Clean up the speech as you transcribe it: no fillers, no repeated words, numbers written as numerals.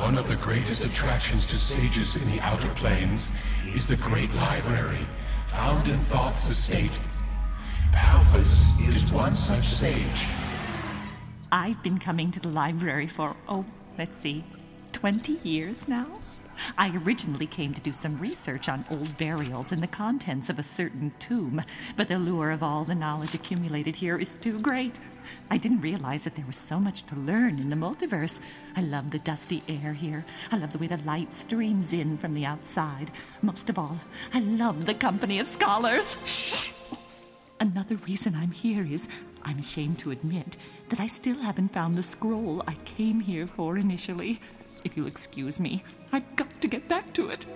One of the greatest attractions to sages in the Outer Planes is the Great Library, found in Thoth's estate. Palphus is one such sage. I've been coming to the library for, 20 years now? I originally came to do some research on old burials and the contents of a certain tomb, but the lure of all the knowledge accumulated here is too great. I didn't realize that there was so much to learn in the multiverse. I love the dusty air here. I love the way the light streams in from the outside. Most of all, I love the company of scholars. Shh! Another reason I'm here is, I'm ashamed to admit, that I still haven't found the scroll I came here for initially. If you'll excuse me, I've got to get back to it.